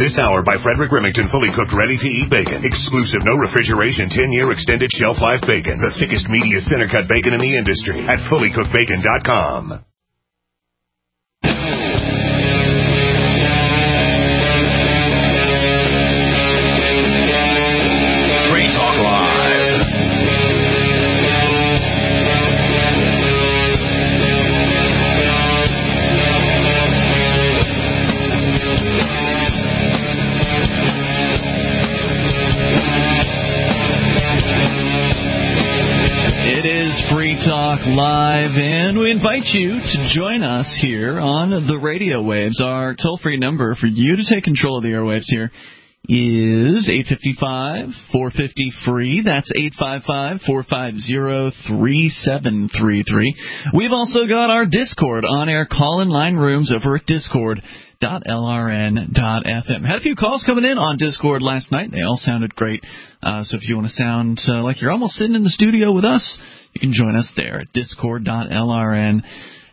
This hour by Frederick Remington, fully cooked, ready-to-eat bacon. Exclusive, no refrigeration, 10-year extended shelf life bacon. The thickest, meatiest center-cut bacon in the industry at fullycookedbacon.com. Free Talk Live. It is Free Talk Live, and we invite you to join us here on the radio waves. Our toll-free number for you to take control of the airwaves here is 855-450-FREE. That's 855-450-3733. We've also got our Discord on-air call-in line rooms over at discord.lrn.fm. Had a few calls coming in on Discord last night. They all sounded great. So if you want to sound like you're almost sitting in the studio with us, you can join us there at discord.lrn.fm.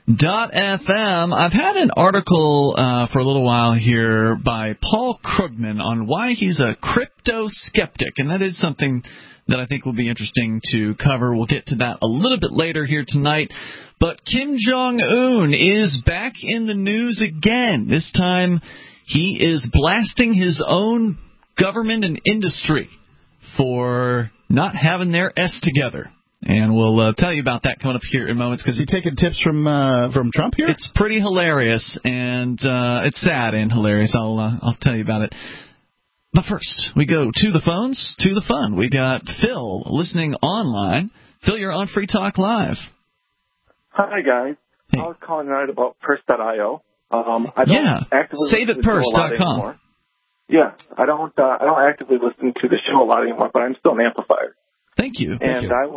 I've had an article for a little while here by Paul Krugman on why he's a crypto skeptic, and that is something that I think will be interesting to cover. We'll get to that a little bit later here tonight. But Kim Jong-un is back in the news again. This time he is blasting his own government and industry for not having their S together. And we'll tell you about that coming up here in moments. Is he taking tips from Trump here? It's pretty hilarious, and it's sad and hilarious. I'll tell you about it. But first, we go to the phones, to the fun. We got Phil listening online. Phil, you're on Free Talk Live. Hi, guys. Hey. I was calling tonight about Purse.io. I don't actively SaveItPurse.com. Yeah, I don't actively listen to the show a lot anymore, but I'm still an amplifier. Thank you. And I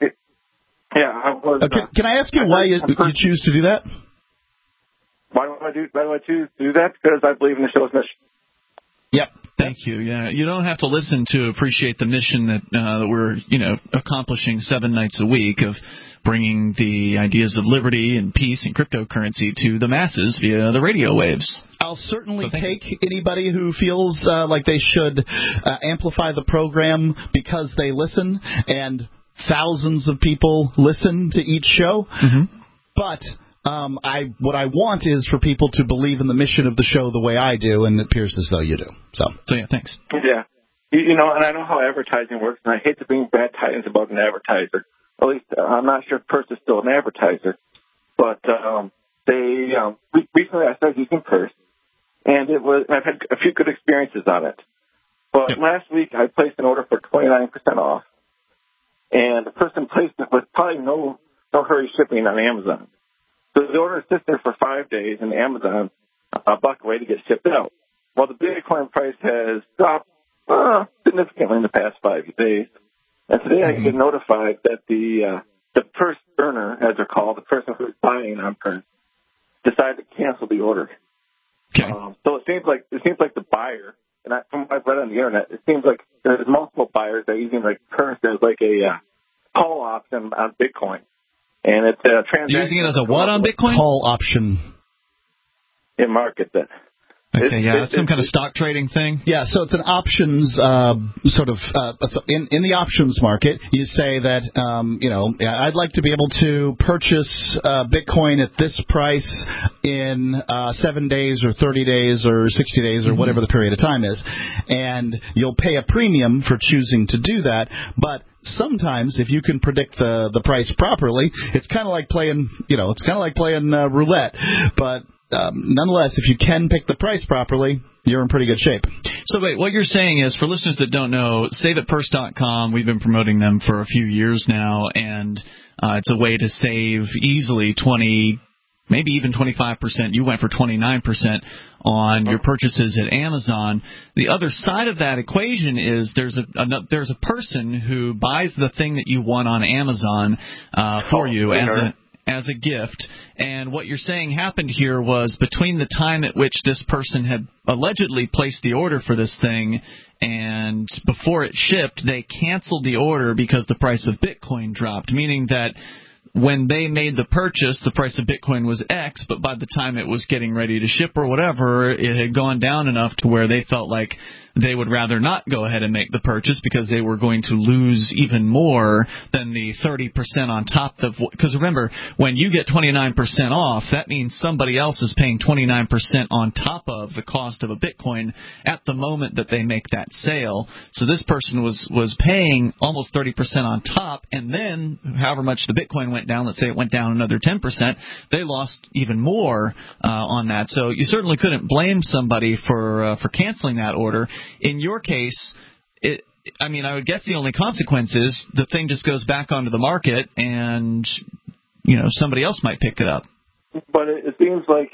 was. Can I ask you why you choose to do that? Why do I choose to do that? Because I believe in the show's mission. Yep. Thank you. Yeah, you don't have to listen to appreciate the mission that we're accomplishing 7 nights a week of bringing the ideas of liberty and peace and cryptocurrency to the masses via the radio waves. I'll certainly take anybody who feels like they should amplify the program because they listen, and thousands of people listen to each show. Mm-hmm. But what I want is for people to believe in the mission of the show the way I do, and it appears as though you do. So yeah, thanks. Yeah. And I know how advertising works, and I hate to bring bad tidings about an advertiser. At least I'm not sure if Purse is still an advertiser. But recently I started using Purse, and I've had a few good experiences on it. But last week I placed an order for 29% off, and the person placed it with probably no hurry shipping on Amazon. So the order sits there for 5 days, and Amazon a buck away to get shipped out. Well, the Bitcoin price has dropped significantly in the past 5 days. And today I get notified that the Purse burner, as they're called, the person who's buying on Purse, decided to cancel the order. Okay. So it seems like the buyer, and from what I've read on the internet, it seems like there's multiple buyers that are using like Purse as like a call option on Bitcoin, and it's a transaction. You're using it as a what on Bitcoin? Call option. In market that. Okay, it's some kind of stock trading thing? Yeah, so it's an options so in the options market, you say that, I'd like to be able to purchase Bitcoin at this price in 7 days or 30 days or 60 days or whatever the period of time is. And you'll pay a premium for choosing to do that, but sometimes if you can predict the price properly, it's kind of like playing, roulette, but nonetheless, if you can pick the price properly, you're in pretty good shape. So wait, what you're saying is, for listeners that don't know, SaveItPurse.com, we've been promoting them for a few years now, and it's a way to save easily 20, maybe even 25%. You went for 29% on your purchases at Amazon. The other side of that equation is there's a person who buys the thing that you want on Amazon for you as a gift, and what you're saying happened here was between the time at which this person had allegedly placed the order for this thing and before it shipped, they canceled the order because the price of Bitcoin dropped, meaning that when they made the purchase, the price of Bitcoin was X, but by the time it was getting ready to ship or whatever, it had gone down enough to where they felt like they would rather not go ahead and make the purchase because they were going to lose even more than the 30% on top of, because remember, when you get 29% off, that means somebody else is paying 29% on top of the cost of a Bitcoin at the moment that they make that sale. So this person was paying almost 30% on top, and then however much the Bitcoin went down, let's say it went down another 10%, they lost even more on that. So you certainly couldn't blame somebody for canceling that order. In your case, I would guess the only consequence is the thing just goes back onto the market, and somebody else might pick it up. But it seems like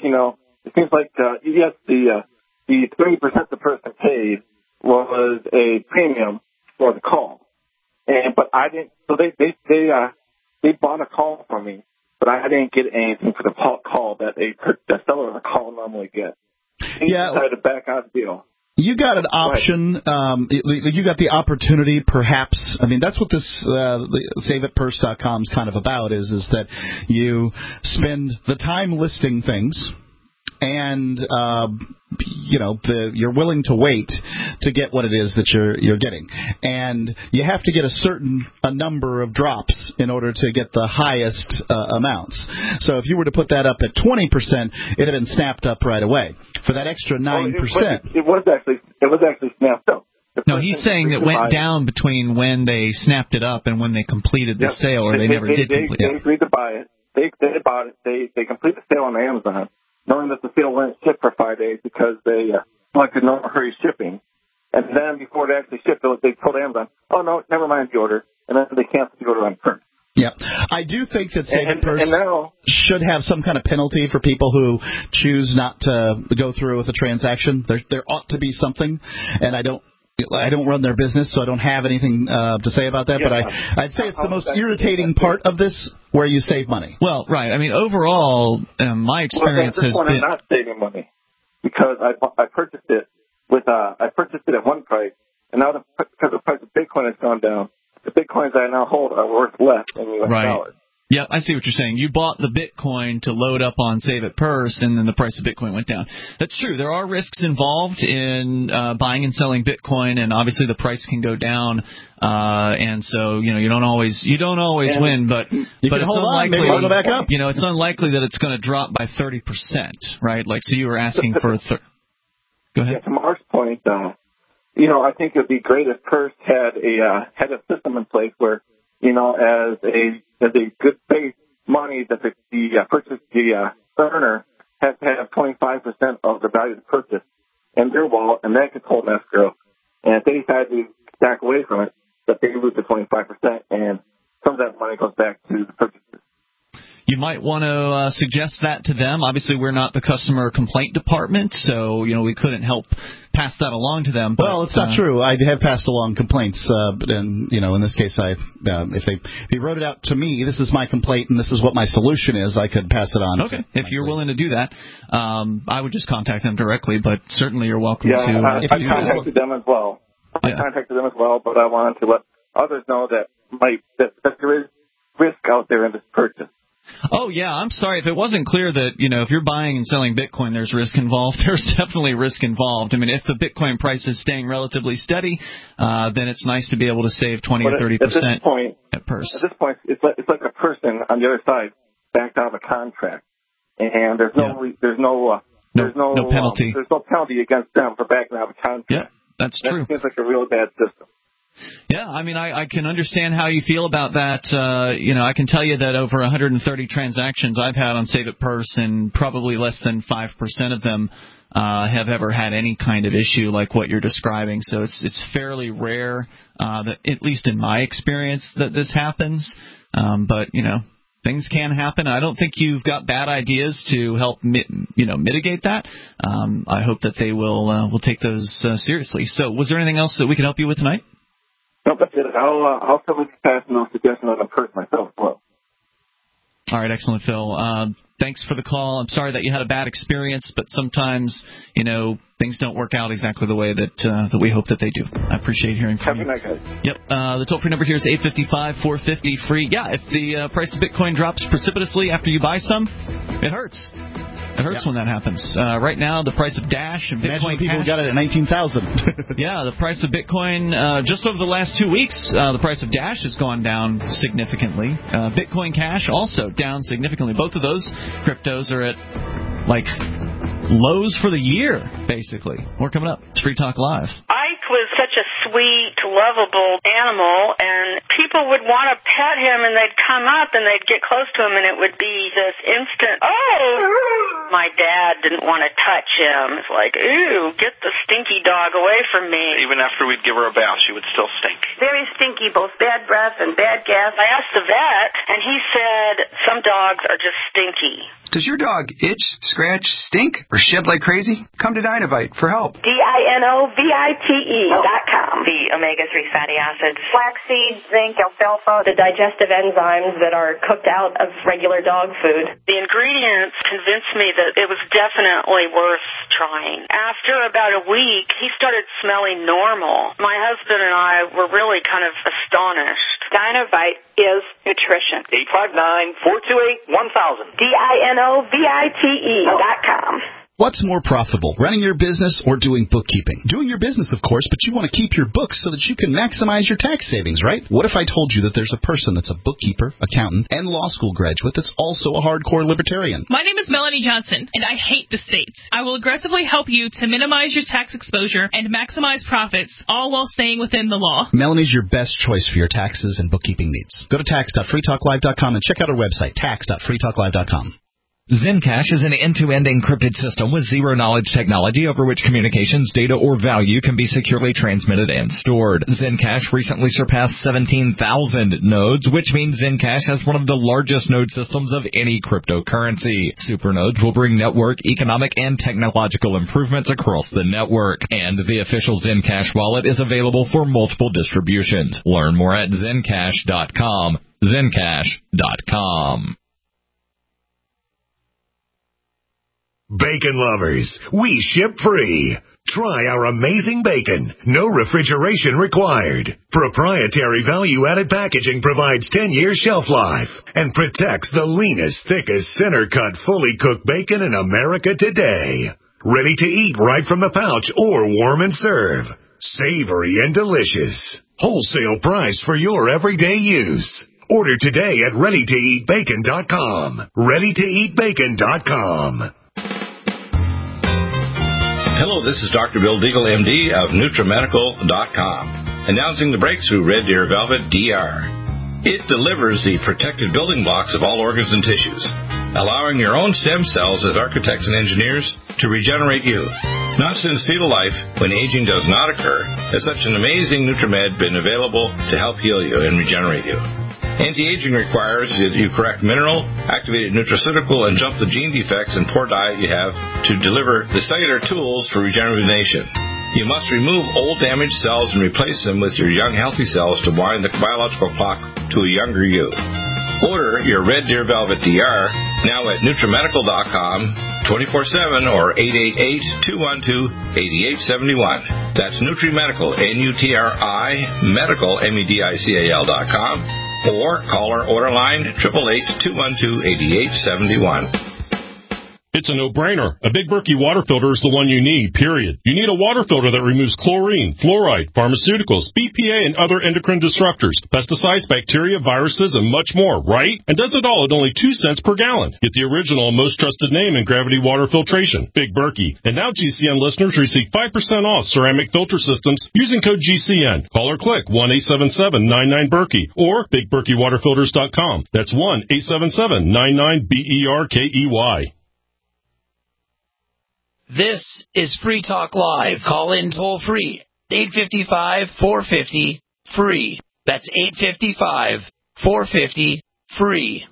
yes, the 30% the person paid was a premium for the call, but I didn't. So they bought a call from me, but I didn't get anything for the call that the seller of the call normally gets. He decided to back out the deal. You got an option. You got the opportunity, perhaps. I mean, that's what this SaveItPurse.com is kind of about. Is that you spend the time listing things, and you're willing to wait to get what it is that you're getting, and you have to get a number of drops in order to get the highest amounts. So if you were to put that up at 20%, it'd have been snapped up right away. For that extra 9%, it was actually snapped up. No, he's saying it went down between when they snapped it up and when they completed the sale, or they never did complete it. They agreed to buy it. They bought it. They completed the sale on Amazon, knowing that the sale wouldn't ship for 5 days because they selected no hurry shipping. And then before they actually shipped it, they told Amazon, "Oh no, never mind the order," and then they canceled the order on Purse. Yeah, I do think that SaveItPurse should have some kind of penalty for people who choose not to go through with a transaction. There ought to be something, and I don't run their business, so I don't have anything to say about that. But I'd say it's the most irritating part of this, where you save money. Well, right. I mean, overall, my experience has been. I'm not saving money because I purchased it at one price, and now because the price of Bitcoin has gone down, the Bitcoins I now hold are worth less in U.S. dollars. Yeah, I see what you're saying. You bought the Bitcoin to load up on Save It Purse, and then the price of Bitcoin went down. That's true. There are risks involved in buying and selling Bitcoin, and obviously the price can go down. And so you don't always win, but it's unlikely. Maybe it'll go back up. It's unlikely that it's going to drop by 30%, right? Like, so you were asking for. Go ahead. Yeah, to Mark's point, I think it'd be great if Purse had a system in place where, as a good faith money that the earner has to have 25% of the value of the purchase in their wallet, and that could hold an escrow. And if they decide to back away from it, that they lose the 25%, and some of that money goes back to the purchaser. You might want to suggest that to them. Obviously, we're not the customer complaint department, so we couldn't help pass that along to them. But, well, it's not true. I have passed along complaints, but in this case, if he wrote it out to me, this is my complaint and this is what my solution is, I could pass it on. Okay, if you're willing to do that, I would just contact them directly. But certainly, you're welcome to. I contacted them as well. I contacted them as well, but I wanted to let others know that there is risk out there in this purchase. Oh, yeah, I'm sorry. If it wasn't clear that, if you're buying and selling Bitcoin, there's risk involved, there's definitely risk involved. I mean, if the Bitcoin price is staying relatively steady, then it's nice to be able to save 20 or 30% at Purse. At this point, it's like a person on the other side backed out of a contract, and there's no penalty. There's no penalty against them for backing out of a contract. Yeah, that's true. That seems like a real bad system. Yeah, I mean, I can understand how you feel about that. I can tell you that over 130 transactions I've had on Save It Purse, and probably less than 5% of them have ever had any kind of issue like what you're describing. So it's fairly rare, that at least in my experience, that this happens. But things can happen. I don't think you've got bad ideas to help mitigate that. I hope that they will take those seriously. So, was there anything else that we can help you with tonight? No, that's it. I'll probably be passing those suggestions on the Purse myself as well. All right, excellent, Phil. thanks for the call. I'm sorry that you had a bad experience, but sometimes, things don't work out exactly the way that we hope that they do. I appreciate hearing from you. Have a nice day. Yep. The toll-free number here is 855-450-FREE. Yeah, if the price of Bitcoin drops precipitously after you buy some, it hurts. It hurts when that happens. Right now, the price of Dash and Bitcoin Imagine people Cash, got it at 19,000. yeah, the price of Bitcoin, just over the last 2 weeks, the price of Dash has gone down significantly. Bitcoin Cash also down significantly. Both of those cryptos are at, lows for the year, basically. More coming up. It's Free Talk Live. Ike was such a sweet, lovable animal, and people would want to pet him, and they'd come up, and they'd get close to him, and it would be this instant, oh! My dad didn't want to touch him. It's like, ooh, get the stinky dog away from me. Even after we'd give her a bath, she would still stink. Very stinky, both bad breath and bad gas. I asked the vet, and he said some dogs are just stinky. Does your dog itch, scratch, stink, or shed like crazy? Come to Dinovite for help. DINOVITE.com. The omega-3 fatty acids. Flaxseed, zinc, alfalfa, the digestive enzymes that are cooked out of regular dog food. The ingredients convinced me that it was definitely worth trying. After about a week, he started smelling normal. My husband and I were really kind of astonished. Dinovite is nutrition. 859-428-1000. DINOVITE.com. What's more profitable, running your business or doing bookkeeping? Doing your business, of course, but you want to keep your books so that you can maximize your tax savings, right? What if I told you that there's a person that's a bookkeeper, accountant, and law school graduate that's also a hardcore libertarian? My name is Melanie Johnson, and I hate the state. I will aggressively help you to minimize your tax exposure and maximize profits, all while staying within the law. Melanie's your best choice for your taxes and bookkeeping needs. Go to tax.freetalklive.com and check out our website, tax.freetalklive.com. Zencash is an end-to-end encrypted system with zero-knowledge technology over which communications, data, or value can be securely transmitted and stored. Zencash recently surpassed 17,000 nodes, which means Zencash has one of the largest node systems of any cryptocurrency. Supernodes will bring network, economic, and technological improvements across the network. And the official Zencash wallet is available for multiple distributions. Learn more at Zencash.com. Zencash.com. Bacon lovers, we ship free. Try our amazing bacon. No refrigeration required. Proprietary value-added packaging provides 10-year shelf life and protects the leanest, thickest, center-cut, fully cooked bacon in America today. Ready to eat right from the pouch or warm and serve. Savory and delicious. Wholesale price for your everyday use. Order today at ReadyToEatBacon.com. ReadyToEatBacon.com. Hello, this is Dr. Bill Deagle, MD of NutriMedical.com, announcing the breakthrough Red Deer Velvet DR. It delivers the protected building blocks of all organs and tissues, allowing your own stem cells as architects and engineers to regenerate you. Not since fetal life, when aging does not occur, has such an amazing NutriMed been available to help heal you and regenerate you. Anti-aging requires that you correct mineral, activated nutraceutical, and jump the gene defects and poor diet you have to deliver the cellular tools for regeneration. You must remove old damaged cells and replace them with your young healthy cells to wind the biological clock to a younger you. Order your Red Deer Velvet DR now at NutriMedical.com 24/7 or 888-212-8871. That's NutriMedical, N-U-T-R-I, Medical, MEDICAL.com. Or call our order line 888-212-8871. It's a no-brainer. A Big Berkey water filter is the one you need, period. You need a water filter that removes chlorine, fluoride, pharmaceuticals, BPA, and other endocrine disruptors, pesticides, bacteria, viruses, and much more, right? And does it all at only 2 cents per gallon. Get the original and most trusted name in gravity water filtration, Big Berkey. And now GCN listeners receive 5% off ceramic filter systems using code GCN. Call or click 1-877-99-BERKEY or BigBerkeyWaterFilters.com. That's 1-877-99-BERKEY. This is Free Talk Live. Call in toll free. 855-450-FREE. That's 855-450-FREE.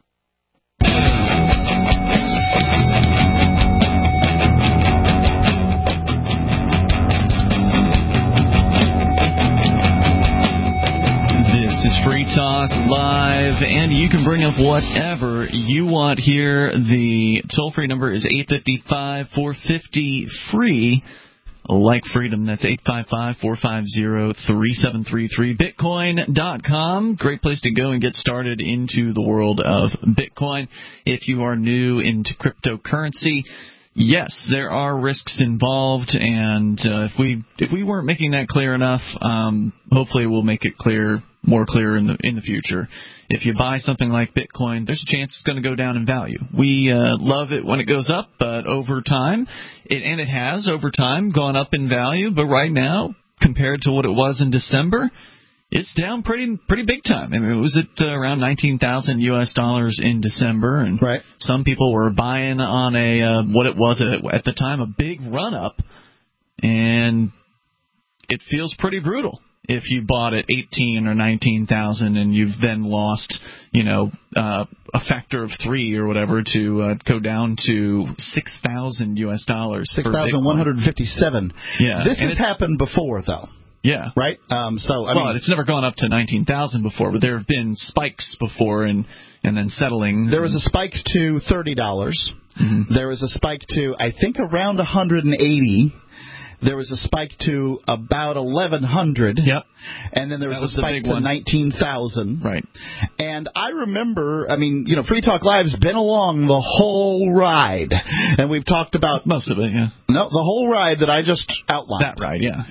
This is Free Talk Live, and you can bring up whatever number you want here. The toll-free number is 855-450-FREE. Like freedom, that's 855-450-3733. Bitcoin.com. Great place to go and get started into the world of Bitcoin. If you are new into cryptocurrency, yes, there are risks involved, and if we weren't making that clear enough, hopefully we'll make it more clear in the future. If you buy something like Bitcoin, there's a chance it's going to go down in value. We love it when it goes up, but over time, it has over time gone up in value. But right now, compared to what it was in December, it's down pretty big time. I mean, it was at around $19,000 in December, and some people were buying on what it was at the time, a big run up, and it feels pretty brutal. If you bought at 18 or 19,000 and you've then lost, a factor of 3 or whatever to go down to $6,000 $6,157. Yeah, this has happened before, though. Yeah. Right. It's never gone up to 19,000 before, but there have been spikes before and then settlings. There was a spike to $30. Mm-hmm. There was a spike to I think around 180. There was a spike to about 1,100. Yep. And then there was a spike to 19,000. Right. And I remember, Free Talk Live's been along the whole ride. And we've talked about... most of it, yeah. No, the whole ride that I just outlined. That ride, yeah.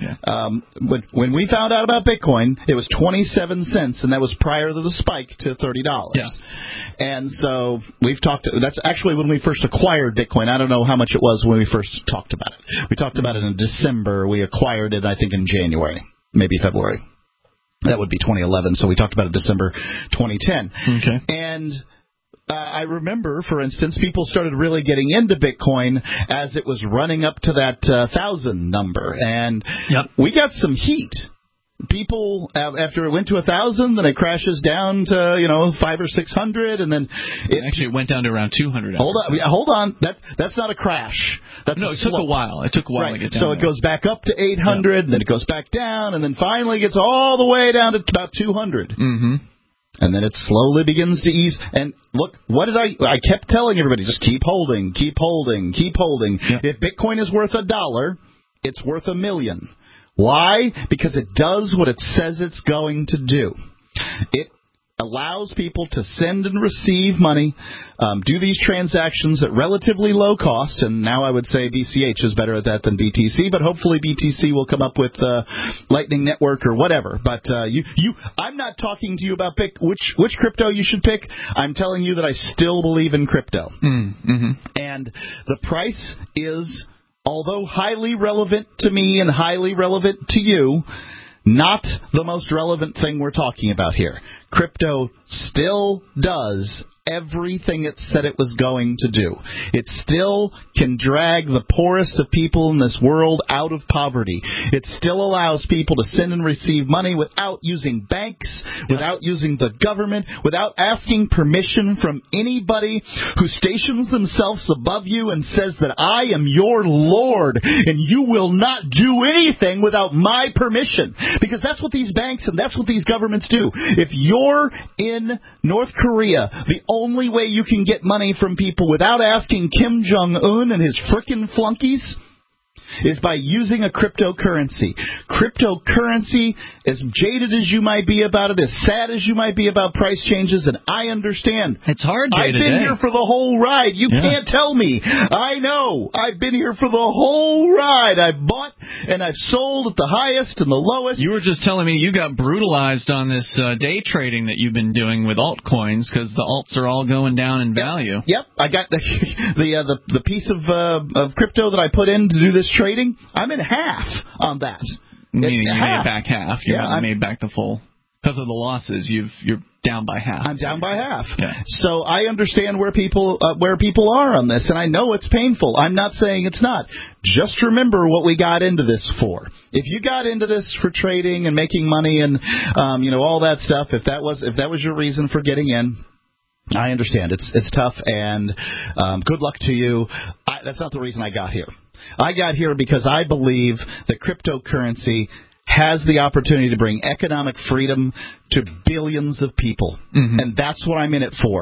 When we found out about Bitcoin, it was 27 cents, and that was prior to the spike to $30. Yeah. And so we've talked... That's actually when we first acquired Bitcoin. I don't know how much it was when we first talked about it. We talked about it in December. We acquired it, I think, in January, maybe February. That would be 2011, so we talked about it December 2010. Okay. And I remember, for instance, people started really getting into Bitcoin as it was running up to that 1,000 number. And we got some heat. People, after it went to 1,000, then it crashes down to 500 or 600, and then it went down to around 200. Hold on, that's not a crash. It took a while. It took a while to get down. So it goes back up to 800, then it goes back down, and then finally gets all the way down to about 200. Mm-hmm. And then it slowly begins to ease. And look, I kept telling everybody, just keep holding, keep holding, keep holding. Yep. If Bitcoin is worth $1, it's worth $1 million. Why? Because it does what it says it's going to do. It allows people to send and receive money, do these transactions at relatively low cost, and now I would say BCH is better at that than BTC, but hopefully BTC will come up with Lightning Network or whatever. But I'm not talking to you about which crypto you should pick. I'm telling you that I still believe in crypto. Mm-hmm. And the price is... although highly relevant to me and highly relevant to you, not the most relevant thing we're talking about here. Crypto still does everything it said it was going to do. It still can drag the poorest of people in this world out of poverty. It still allows people to send and receive money without using banks, without using the government, without asking permission from anybody who stations themselves above you and says that I am your Lord and you will not do anything without my permission. Because that's what these banks and that's what these governments do. If you're in North Korea, the only way you can get money from people without asking Kim Jong-un and his frickin' flunkies is by using a cryptocurrency. Cryptocurrency, as jaded as you might be about it, as sad as you might be about price changes, and I understand. It's hard day I've been here for the whole ride. You can't tell me. I know. I've been here for the whole ride. I've bought and I've sold at the highest and the lowest. You were just telling me you got brutalized on this day trading that you've been doing with altcoins because the alts are all going down in value. Yep. I got the piece of crypto that I put in to do this trading. I'm in half on that. Meaning you made back half. You haven't made back the full. Because of the losses, you're down by half. I'm down by half. Yeah. So I understand where people are on this, and I know it's painful. I'm not saying it's not. Just remember what we got into this for. If you got into this for trading and making money and all that stuff, if that was your reason for getting in, I understand. It's tough, and good luck to you. That's not the reason I got here. I got here because I believe that cryptocurrency has the opportunity to bring economic freedom to billions of people. Mm-hmm. And that's what I'm in it for.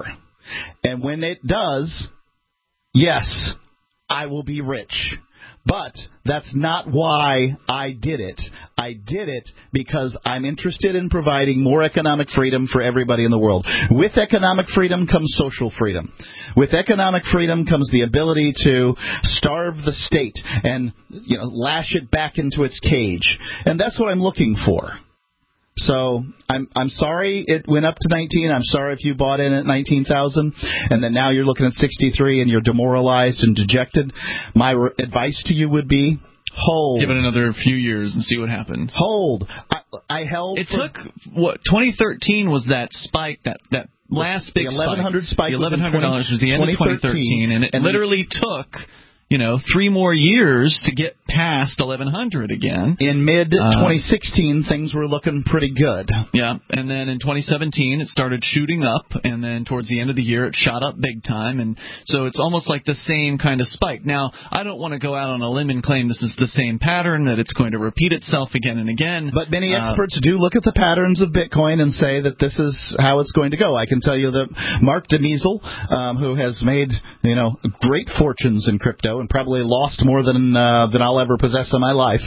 And when it does, yes, I will be rich. But that's not why I did it. I did it because I'm interested in providing more economic freedom for everybody in the world. With economic freedom comes social freedom. With economic freedom comes the ability to starve the state and, lash it back into its cage. And that's what I'm looking for. So I'm sorry it went up to 19. I'm sorry if you bought in at 19,000 and then now you're looking at 63 and you're demoralized and dejected. My advice to you would be hold. Give it another few years and see what happens. Hold. I held. It took 2013 was that spike that last big spike. The $1,100 spike. The $1,100 was the end of 2013, and it literally took 3 more years to get past 1,100 again. In mid-2016, things were looking pretty good. Yeah, and then in 2017, it started shooting up, and then towards the end of the year, it shot up big time, and so it's almost like the same kind of spike. Now, I don't want to go out on a limb and claim this is the same pattern, that it's going to repeat itself again and again. But many experts do look at the patterns of Bitcoin and say that this is how it's going to go. I can tell you that Mark DeMeasel, who has made great fortunes in crypto, and probably lost more than I'll ever possess in my life,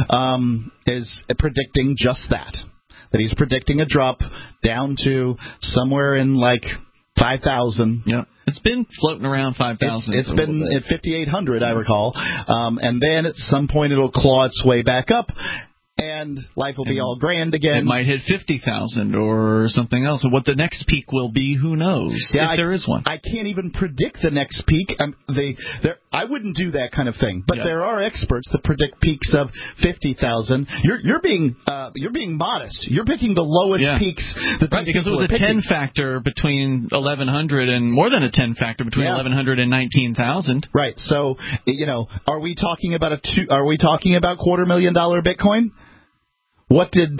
is predicting just that. That he's predicting a drop down to somewhere in 5,000. Yeah. It's been floating around 5,000. It's been at 5,800, I recall. And then at some point it'll claw its way back up. And life will be all grand again. It might hit 50,000 or something else. And what the next peak will be, who knows? Yeah, if there is one. I can't even predict the next peak. I wouldn't do that kind of thing. But there are experts that predict peaks of 50,000. You're being modest. You're picking the lowest peaks that these because it was a 10 factor between 1,100 and more than a 10 factor between 1,100 and 19,000. Right. So are we talking about $250,000 Bitcoin? What's his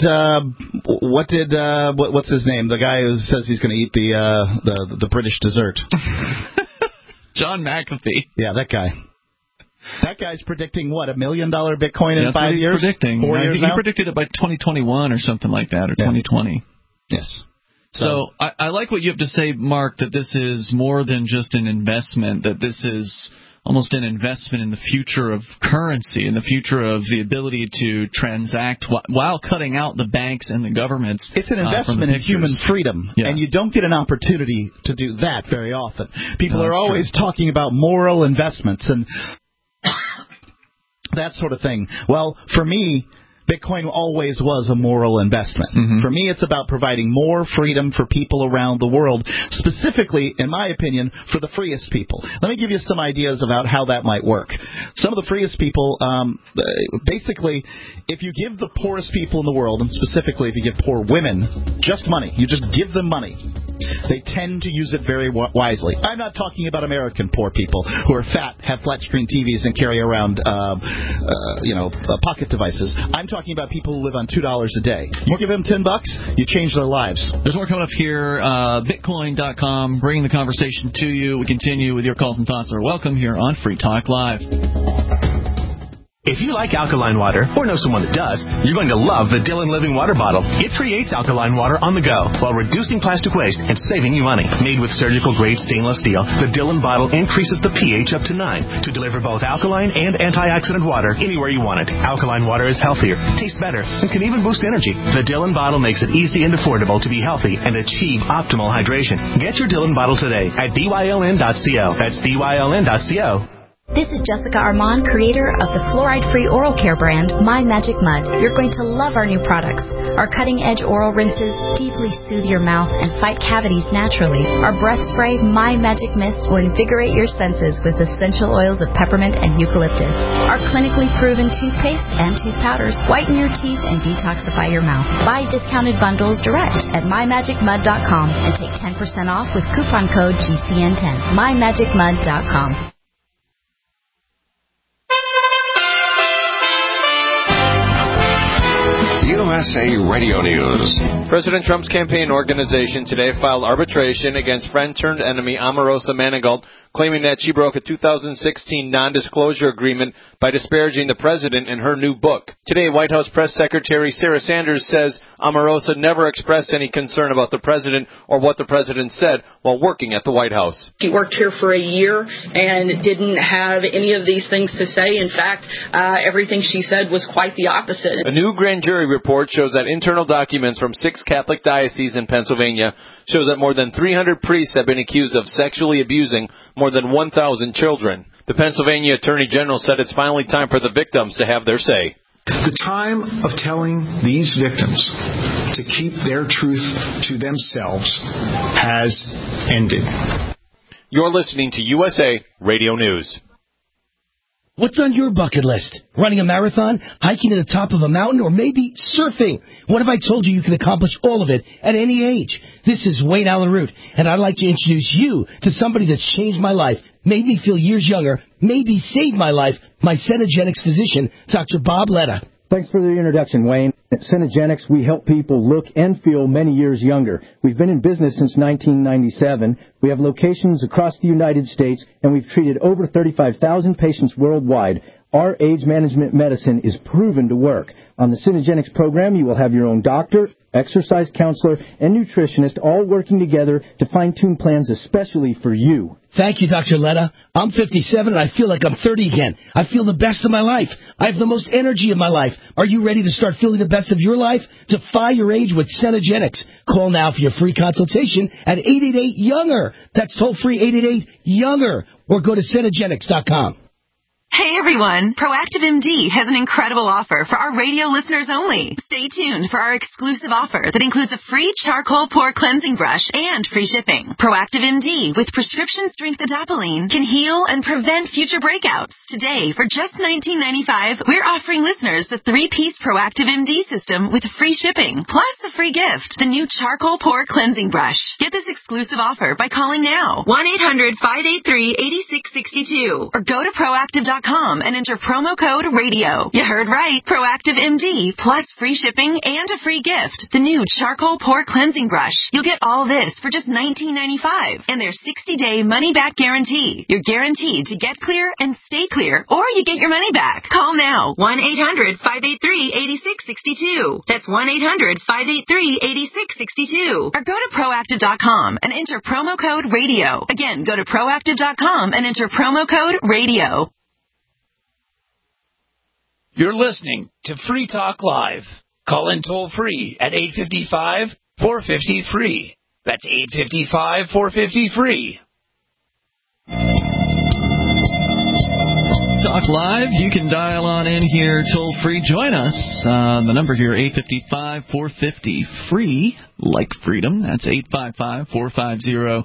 name? The guy who says he's going to eat the British dessert. John McAfee. Yeah, that guy. That guy's predicting what, $1 million Bitcoin in 5 years? Predicting. 4 years now? He predicted it by 2021 or something like that, or 2020. Yes. So I like what you have to say, Mark, that this is more than just an investment, that this is almost an investment in the future of currency, in the future of the ability to transact while cutting out the banks and the governments. It's an investment in human freedom, and you don't get an opportunity to do that very often. People are always talking about moral investments and that sort of thing. Well, for me, Bitcoin always was a moral investment. For me, it's about providing more freedom for people around the world, specifically, in my opinion, for the freest people. Let me give you some ideas about how that might work. Some of the freest people, basically, if you give the poorest people in the world, and specifically if you give poor women just money, you just give them money, they tend to use it very wisely. I'm not talking about American poor people who are fat, have flat-screen TVs, and carry around, pocket devices. I'm talking about people who live on $2 a day. You give them $10, you change their lives. There's more coming up here. Bitcoin.com, bringing the conversation to you. We continue with your calls and thoughts. Are welcome here on Free Talk Live. If you like alkaline water, or know someone that does, you're going to love the Dylan Living Water Bottle. It creates alkaline water on the go while reducing plastic waste and saving you money. Made with surgical-grade stainless steel, the Dylan Bottle increases the pH up to 9 to deliver both alkaline and antioxidant water anywhere you want it. Alkaline water is healthier, tastes better, and can even boost energy. The Dylan Bottle makes it easy and affordable to be healthy and achieve optimal hydration. Get your Dylan Bottle today at dyln.co. That's dyln.co. This is Jessica Armand, creator of the fluoride-free oral care brand, My Magic Mud. You're going to love our new products. Our cutting-edge oral rinses deeply soothe your mouth and fight cavities naturally. Our breath spray, My Magic Mist, will invigorate your senses with essential oils of peppermint and eucalyptus. Our clinically proven toothpaste and tooth powders whiten your teeth and detoxify your mouth. Buy discounted bundles direct at mymagicmud.com and take 10% off with coupon code GCN10. mymagicmud.com. USA Radio News. President Trump's campaign organization today filed arbitration against friend-turned-enemy Omarosa Manigault, claiming that she broke a 2016 non-disclosure agreement by disparaging the president in her new book. Today, White House Press Secretary Sarah Sanders says Omarosa never expressed any concern about the president or what the president said while working at the White House. She worked here for a year and didn't have any of these things to say. In fact, everything she said was quite the opposite. A new grand jury report shows that internal documents from 6 Catholic dioceses in Pennsylvania shows that more than 300 priests have been accused of sexually abusing more than 1,000 children. The Pennsylvania Attorney General said it's finally time for the victims to have their say. The time of telling these victims to keep their truth to themselves has ended. You're listening to USA Radio News. What's on your bucket list? Running a marathon, hiking to the top of a mountain, or maybe surfing? What if I told you can accomplish all of it at any age? This is Wayne Allen Root, and I'd like to introduce you to somebody that's changed my life, made me feel years younger, maybe saved my life, my Cenegenics physician, Dr. Bob Letta. Thanks for the introduction, Wayne. At Cenegenics, we help people look and feel many years younger. We've been in business since 1997. We have locations across the United States, and we've treated over 35,000 patients worldwide. Our age management medicine is proven to work. On the Cenegenics program, you will have your own doctor, exercise counselor, and nutritionist all working together to fine-tune plans especially for you. Thank you, Dr. Letta. I'm 57 and I feel like I'm 30 again. I feel the best of my life. I have the most energy of my life. Are you ready to start feeling the best of your life? Defy your age with Cenegenics. Call now for your free consultation at 888-YOUNGER. That's toll-free 888-YOUNGER. Or go to Cenegenics.com. Hey everyone, Proactive MD has an incredible offer for our radio listeners only. Stay tuned for our exclusive offer that includes a free charcoal pore cleansing brush and free shipping. Proactive MD with prescription strength adapalene can heal and prevent future breakouts. Today, for just $19.95, we're offering listeners the 3-piece Proactive MD system with free shipping, plus a free gift, the new charcoal pore cleansing brush. Get this exclusive offer by calling now, 1-800-583-8662, or go to Proactive.com and enter promo code RADIO. You heard right. Proactive MD plus free shipping and a free gift. The new charcoal pore cleansing brush. You'll get all this for just $19.95 and their 60-day money-back guarantee. You're guaranteed to get clear and stay clear, or you get your money back. Call now. 1-800-583-8662. That's 1-800-583-8662. Or go to Proactive.com and enter promo code RADIO. Again, go to Proactive.com and enter promo code RADIO. You're listening to Free Talk Live. Call in toll-free at 855-450-FREE. That's 855-450-FREE. Talk Live. You can dial on in here toll-free. Join us. The number here, 855-450-FREE, like freedom. That's 855-450-3733.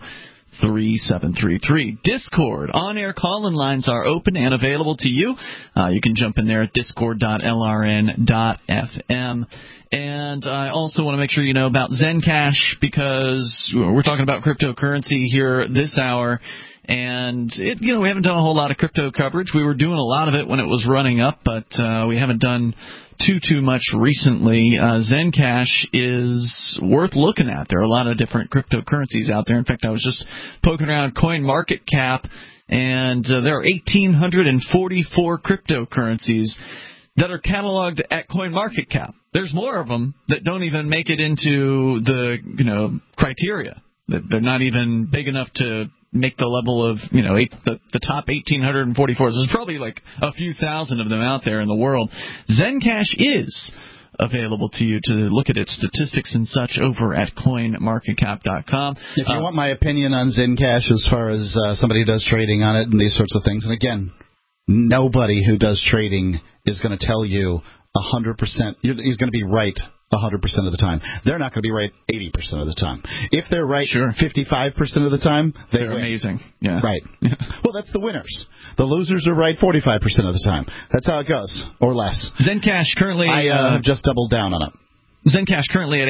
Discord on-air call-in lines are open and available to you. You can jump in there at discord.lrn.fm. And I also want to make sure you know about Zencash, because we're talking about cryptocurrency here this hour. And, we haven't done a whole lot of crypto coverage. We were doing a lot of it when it was running up, but we haven't done too much recently. Zencash is worth looking at. There are a lot of different cryptocurrencies out there. In fact, I was just poking around CoinMarketCap, and there are 1,844 cryptocurrencies that are cataloged at CoinMarketCap. There's more of them that don't even make it into the, criteria. They're not even big enough to make the level of, the top 1,844. There's probably like a few thousand of them out there in the world. Zencash is available to you to look at its statistics and such over at CoinMarketCap.com. If you want my opinion on Zencash as far as somebody who does trading on it and these sorts of things, and again, nobody who does trading is going to tell you 100%. He's going to be right 100% of the time. They're not going to be right 80% of the time. If they're right 55% of the time, they're win. Amazing. Yeah. Right. Well, that's the winners. The losers are right 45% of the time. That's how it goes, or less. Zencash currently... I just doubled down on it. Zencash currently at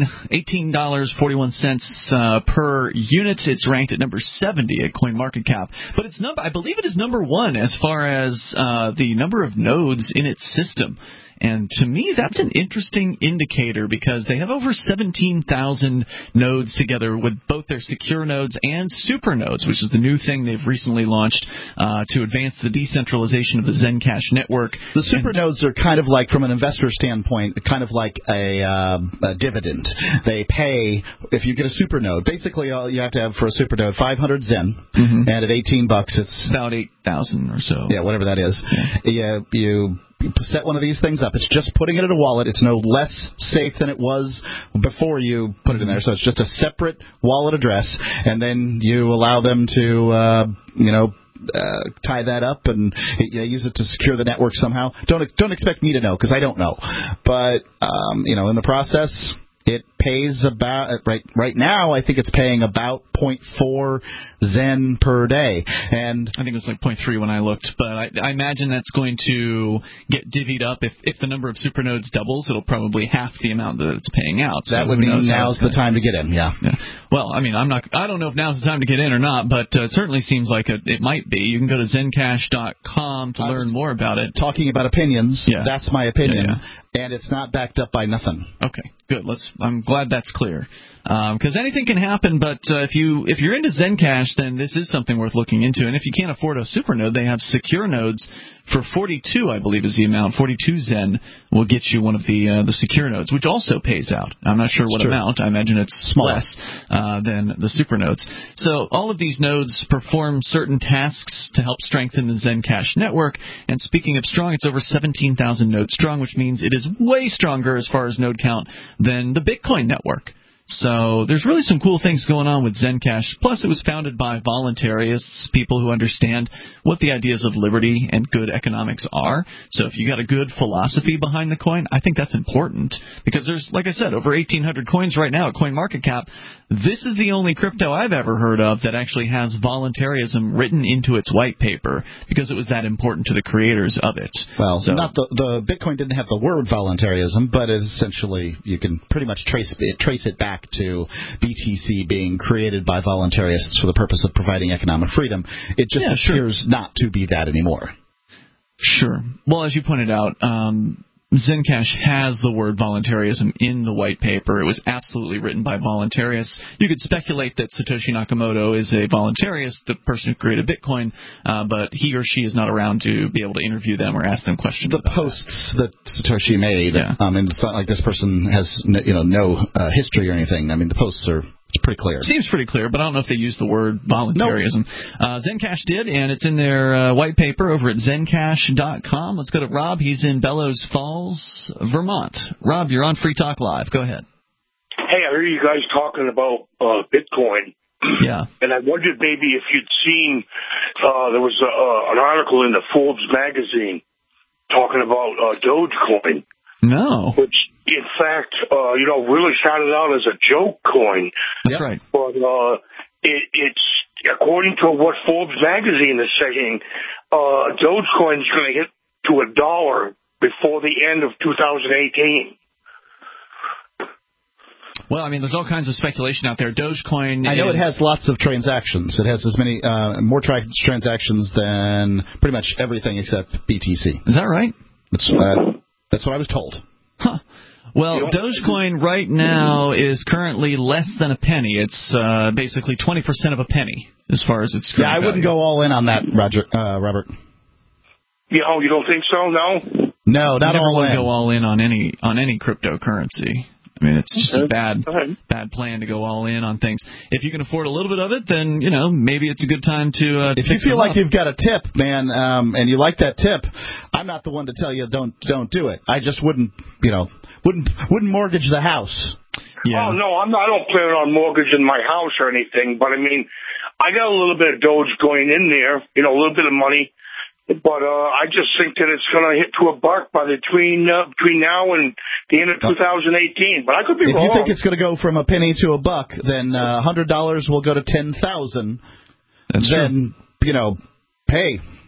$18.41 per unit. It's ranked at number 70 at CoinMarketCap. But I believe it is number 1 as far as the number of nodes in its system. And to me, that's an interesting indicator because they have over 17,000 nodes together with both their secure nodes and super nodes, which is the new thing they've recently launched to advance the decentralization of the Zencash network. The super nodes are kind of like, from an investor standpoint, kind of like a dividend. They pay, if you get a super node, basically all you have to have for a super node, 500 Zen, and at $18 it's about 8,000 or so. Yeah, whatever that is. Yeah. You set one of these things up. It's just putting it in a wallet. It's no less safe than it was before you put it in there. So it's just a separate wallet address, and then you allow them to, tie that up and use it to secure the network somehow. Don't expect me to know, because I don't know. But in the process, it pays about right now. I think it's paying about 0.4 Zen per day, and I think it was like 0.3 when I looked. But I imagine that's going to get divvied up. If the number of supernodes doubles, it'll probably half the amount that it's paying out. So that would mean now's the time to get in. Yeah. Well, I mean, I don't know if now's the time to get in or not, but it certainly seems like it might be. You can go to Zencash.com to learn more about it. Talking about opinions, that's my opinion, and it's not backed up by nothing. Okay, good. I'm glad that's clear. Because anything can happen, but if you're into Zencash, then this is something worth looking into. And if you can't afford a super node, they have secure nodes for 42, I believe is the amount. 42 Zen will get you one of the secure nodes, which also pays out. I'm not sure what amount. I imagine it's less than the super nodes. So all of these nodes perform certain tasks to help strengthen the Zencash network. And speaking of strong, it's over 17,000 nodes strong, which means it is way stronger as far as node count than the Bitcoin network. So there's really some cool things going on with Zencash. Plus, it was founded by voluntarists, people who understand what the ideas of liberty and good economics are. So if you got a good philosophy behind the coin, I think that's important. Because there's, like I said, over 1,800 coins right now at CoinMarketCap. This is the only crypto I've ever heard of that actually has voluntarism written into its white paper, because it was that important to the creators of it. Well, not the Bitcoin didn't have the word voluntarism, but essentially you can pretty much trace it back to BTC being created by voluntarists for the purpose of providing economic freedom. It just appears not to be that anymore. Sure. Well, as you pointed out, Zencash has the word voluntarism in the white paper. It was absolutely written by voluntarists. You could speculate that Satoshi Nakamoto is a voluntarist, the person who created Bitcoin, but he or she is not around to be able to interview them or ask them questions. The posts that Satoshi made, and it's not like this person has no history or anything. I mean, the posts are... It's pretty clear. Seems pretty clear, but I don't know if they use the word voluntarism. Nope. Zencash did, and it's in their white paper over at Zencash.com. Let's go to Rob. He's in Bellows Falls, Vermont. Rob, you're on Free Talk Live. Go ahead. Hey, I heard you guys talking about Bitcoin. Yeah. And I wondered maybe if you'd seen, there was an article in the Forbes magazine talking about Dogecoin. No. Which, in fact, really started out as a joke coin. That's right. But it's, according to what Forbes magazine is saying, Dogecoin is going to hit to $1 before the end of 2018. Well, I mean, there's all kinds of speculation out there. Dogecoin. I know it has lots of transactions. It has as many more transactions than pretty much everything except BTC. Is that right? That's what I was told. Huh. Well, Dogecoin right now is currently less than a penny. It's basically 20% of a penny as far as its current I wouldn't go all in on that, Robert. You don't think so? No? No, not all in. Never go all in on any cryptocurrency. I mean, it's just a bad plan to go all in on things. If you can afford a little bit of it, then, maybe it's a good time to if you feel like you've got a tip, man, and you like that tip, I'm not the one to tell you don't do it. I just wouldn't mortgage the house. Yeah. Oh, no, I don't plan on mortgaging my house or anything, but I mean, I got a little bit of Doge going in there, a little bit of money. But I just think that it's going to hit to $1 between now and the end of 2018. But I could be wrong. If you think it's going to go from a penny to $1, then $100 will go to $10,000. That's true. Hey,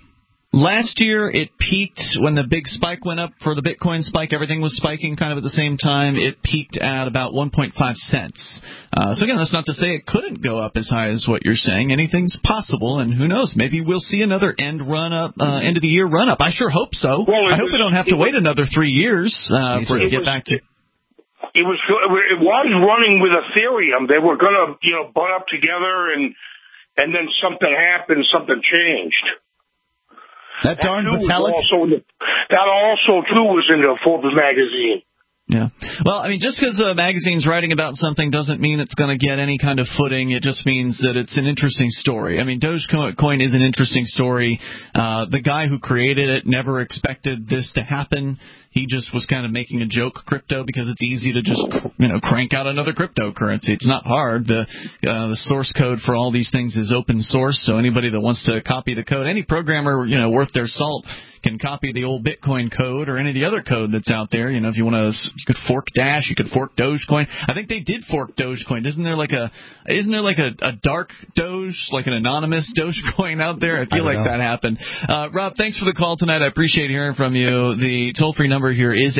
Last year, it peaked when the big spike went up for the Bitcoin spike. Everything was spiking kind of at the same time. It peaked at about 1.5 cents. So again, that's not to say it couldn't go up as high as what you're saying. Anything's possible, and who knows? Maybe we'll see another end of the year run up. I sure hope so. Well, I hope we don't have to wait another 3 years for it to get back to. It was running with Ethereum. They were going to butt up together, and then something happened. Something changed. That darn Vitalik. That also too was in the Forbes magazine. Yeah. Well, I mean, just because a magazine's writing about something doesn't mean it's going to get any kind of footing. It just means that it's an interesting story. I mean, Dogecoin is an interesting story. The guy who created it never expected this to happen. He just was kind of making a joke crypto because it's easy to just, crank out another cryptocurrency. It's not hard. The source code for all these things is open source, so anybody that wants to copy the code, any programmer, worth their salt can copy the old Bitcoin code or any of the other code that's out there. If you want to, you could fork Dash, you could fork Dogecoin. I think they did fork Dogecoin. Isn't there like a dark Doge, like an anonymous Dogecoin out there? I feel like that happened. Rob, thanks for the call tonight. I appreciate hearing from you. The toll-free number here is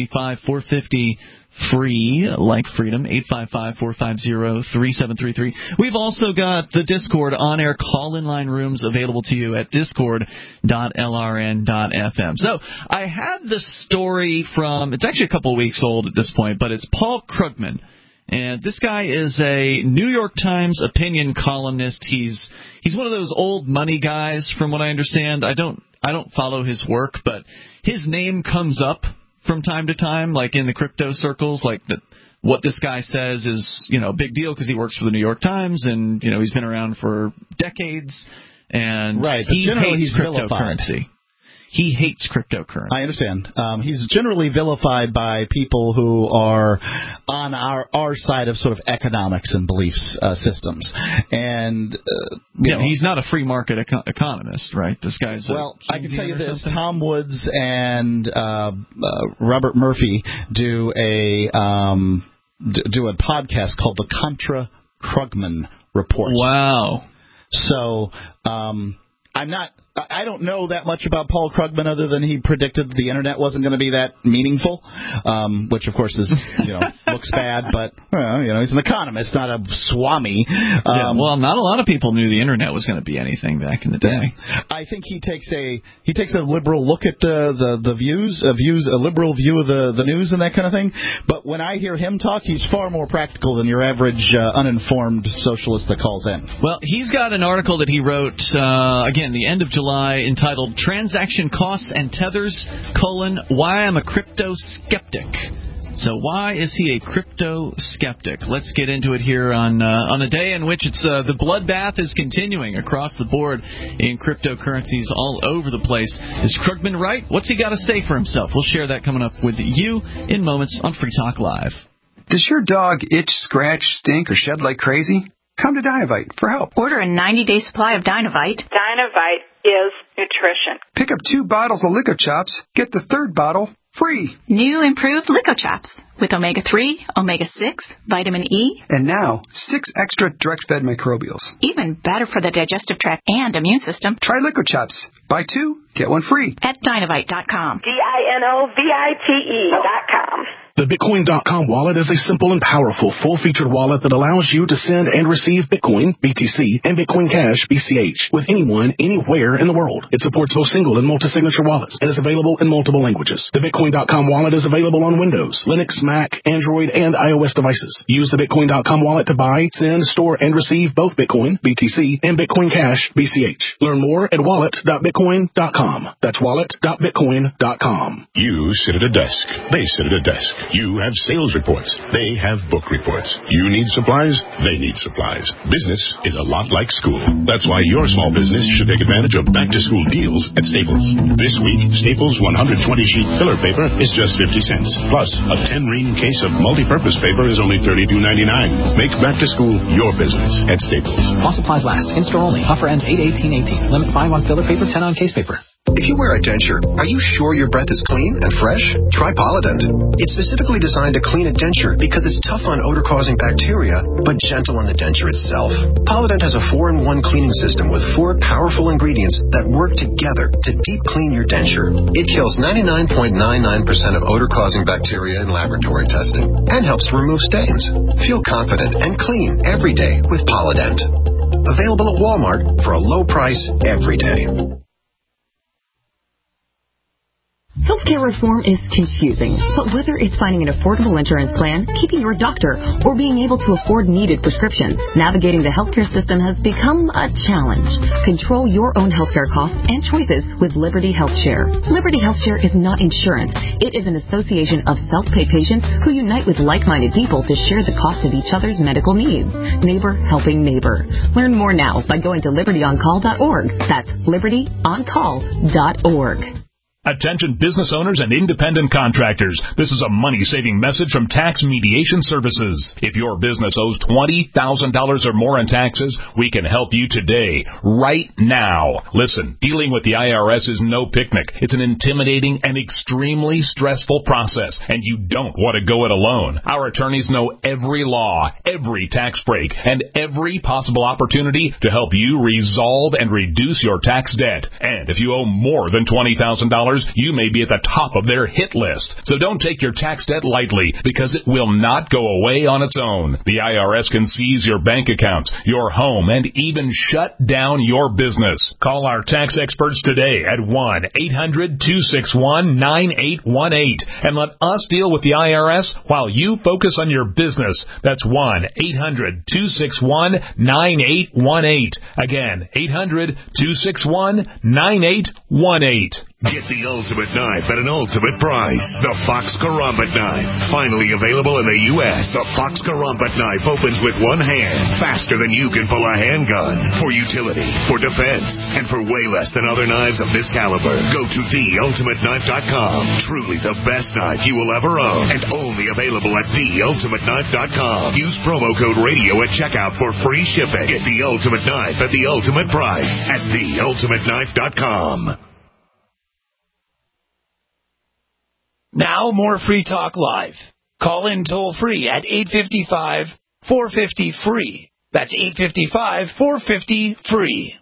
855-450-FREE, like freedom, 855-450-3733. We've also got the Discord on-air call-in line rooms available to you at discord.lrn.fm. So I have this story from, it's actually a couple of weeks old at this point, but it's Paul Krugman. And this guy is a New York Times opinion columnist. He's one of those old money guys, from what I understand. I don't follow his work, but his name comes up from time to time, like in the crypto circles, like what this guy says is, a big deal because he works for the New York Times and, he's been around for decades. And right, he hates vilified. Cryptocurrency. He hates cryptocurrency. I understand. He's generally vilified by people who are on our side of sort of economics and beliefs systems. And he's not a free market economist, right? This guy's I can tell you this: Tom Woods and Robert Murphy do a podcast called the Contra Krugman Report. Wow. So I don't know that much about Paul Krugman other than he predicted the internet wasn't going to be that meaningful, which of course is looks bad, but he's an economist, not a swami. Well, not a lot of people knew the internet was going to be anything back in the day. I think he takes a liberal look at the views, a liberal view of the news and that kind of thing. But when I hear him talk, he's far more practical than your average uninformed socialist that calls in. Well, he's got an article that he wrote again the end of July, entitled "Transaction Costs and Tethers: Why I'm a Crypto Skeptic." So why is he a crypto skeptic? Let's get into it here on a day in which it's the bloodbath is continuing across the board in cryptocurrencies all over the place. Is Krugman right? What's he got to say for himself? We'll share that coming up with you in moments on Free Talk Live. Does your dog itch, scratch, stink, or shed like crazy? Come to Dinovite for help. Order a 90-day supply of Dinovite. Dinovite is nutrition. Pick up 2 bottles of Lico Chops. Get the 3rd bottle free. New improved Lico Chops with omega-3, omega-6, vitamin E. And now, 6 extra direct-fed microbials. Even better for the digestive tract and immune system. Try Lico Chops. Buy 2, get 1 free. At Dinovite.com. DINOVITE.com. The Bitcoin.com wallet is a simple and powerful, full-featured wallet that allows you to send and receive Bitcoin, BTC, and Bitcoin Cash, BCH, with anyone, anywhere in the world. It supports both single and multi-signature wallets and is available in multiple languages. The Bitcoin.com wallet is available on Windows, Linux, Mac, Android, and iOS devices. Use the Bitcoin.com wallet to buy, send, store, and receive both Bitcoin, BTC, and Bitcoin Cash, BCH. Learn more at wallet.bitcoin.com. That's wallet.bitcoin.com. You sit at a desk. They sit at a desk. You have sales reports. They have book reports. You need supplies. They need supplies. Business is a lot like school. That's why your small business should take advantage of back-to-school deals at Staples. This week, Staples 120-sheet filler paper is just 50 cents. Plus, a 10-ream case of multi-purpose paper is only $32.99. Make back-to-school your business at Staples. While supplies last. In-store only. Offer ends 8/18/18. Limit 5 on filler paper, 10 on case paper. If you wear a denture, are you sure your breath is clean and fresh? Try Polident. It's specifically designed to clean a denture because it's tough on odor-causing bacteria, but gentle on the denture itself. Polident has a 4-in-1 cleaning system with 4 powerful ingredients that work together to deep clean your denture. It kills 99.99% of odor-causing bacteria in laboratory testing and helps to remove stains. Feel confident and clean every day with Polident. Available at Walmart for a low price every day. Healthcare reform is confusing, but whether it's finding an affordable insurance plan, keeping your doctor, or being able to afford needed prescriptions, navigating the healthcare system has become a challenge. Control your own healthcare costs and choices with Liberty HealthShare. Liberty HealthShare is not insurance. It is an association of self-pay patients who unite with like-minded people to share the cost of each other's medical needs. Neighbor helping neighbor. Learn more now by going to libertyoncall.org. That's libertyoncall.org. Attention business owners and independent contractors. This is a money-saving message from Tax Mediation Services. If your business owes $20,000 or more in taxes, we can help you today, right now. Listen, dealing with the IRS is no picnic. It's an intimidating and extremely stressful process, and you don't want to go it alone. Our attorneys know every law, every tax break, and every possible opportunity to help you resolve and reduce your tax debt. And if you owe more than $20,000, you may be at the top of their hit list. So don't take your tax debt lightly, because it will not go away on its own. The IRS can seize your bank accounts, your home, and even shut down your business. Call our tax experts today at 1-800-261-9818 and let us deal with the IRS while you focus on your business. That's 1-800-261-9818. Again, 800-261-9818. Get the ultimate knife at an ultimate price. The Fox Karambit knife. Finally available in the U.S. The Fox Karambit knife opens with one hand, faster than you can pull a handgun. For utility, for defense, and for way less than other knives of this caliber. Go to theultimateknife.com. Truly the best knife you will ever own, and only available at theultimateknife.com. Use promo code radio at checkout for free shipping. Get the ultimate knife at the ultimate price at theultimateknife.com. Now more Free Talk Live. Call in toll-free at 855-450-FREE. That's 855-450-FREE.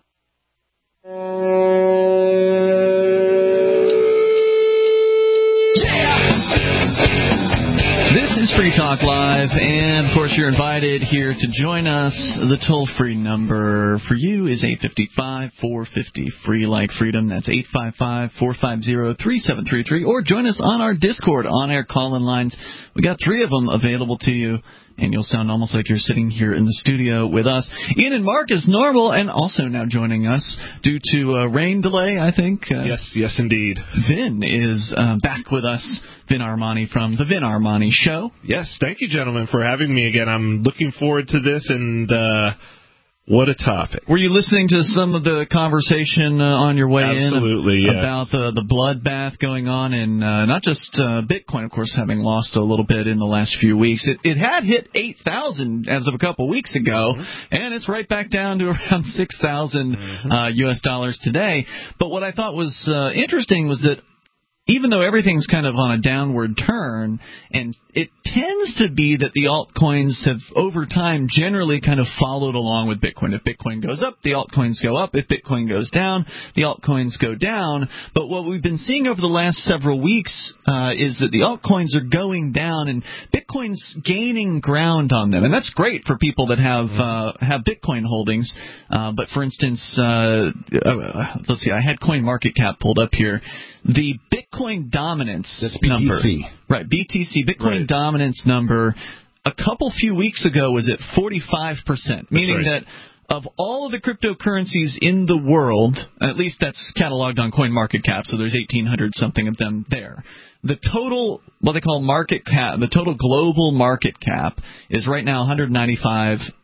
This is Free Talk Live, and of course you're invited here to join us. The toll-free number for you is 855-450-FREE, like freedom. That's 855-450-3733. Or join us on our Discord on-air call-in lines. We got 3 of them available to you, and you'll sound almost like you're sitting here in the studio with us. Ian and Mark is normal, and also now joining us due to a rain delay, I think. Yes, indeed. Vin is back with us. Vin Armani from The Vin Armani Show. Yes, thank you, gentlemen, for having me again. I'm looking forward to this, and what a topic. Were you listening to some of the conversation on your way Absolutely, in yes. about the bloodbath going on, and not just Bitcoin, of course, having lost a little bit in the last few weeks. It had hit 8,000 as of a couple weeks ago, and it's right back down to around 6,000 U.S. dollars today. But what I thought was interesting was that even though everything's kind of on a downward turn, and it tends to be that the altcoins have, over time, generally kind of followed along with Bitcoin. If Bitcoin goes up, the altcoins go up. If Bitcoin goes down, the altcoins go down. But what we've been seeing over the last several weeks is that the altcoins are going down, and Bitcoin's gaining ground on them. And that's great for people that have Bitcoin holdings. But, for instance, let's see, I had CoinMarketCap pulled up here. The Bitcoin dominance number. BTC. Right, BTC, Bitcoin dominance number, a few weeks ago was at 45%, meaning that of all of the cryptocurrencies in the world, at least that's cataloged on CoinMarketCap, so there's 1,800-something of them there. The total, what they call market cap, the total global market cap is right now $195